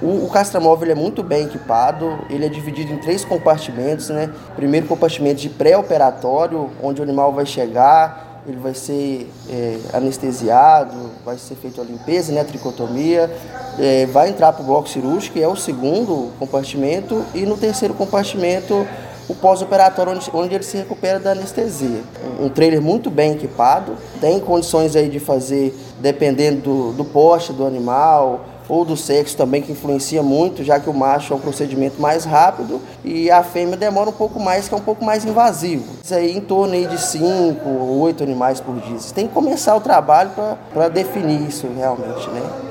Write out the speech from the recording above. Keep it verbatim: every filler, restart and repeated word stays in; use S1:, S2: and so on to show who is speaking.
S1: O, o castramóvel ele é muito bem equipado, ele é dividido em três compartimentos, né? Primeiro compartimento de pré-operatório, onde o animal vai chegar, ele vai ser é, anestesiado, vai ser feita a limpeza, né, a tricotomia, é, vai entrar para o bloco cirúrgico, que é o segundo compartimento, e no terceiro compartimento o pós-operatório, onde, onde ele se recupera da anestesia. Um trailer muito bem equipado, tem condições aí de fazer, dependendo do, do porte do animal, ou do sexo também, que influencia muito, já que o macho é um procedimento mais rápido e a fêmea demora um pouco mais, que é um pouco mais invasivo. Isso aí em torno aí de cinco ou oito animais por dia. Você tem que começar o trabalho para definir isso realmente, né?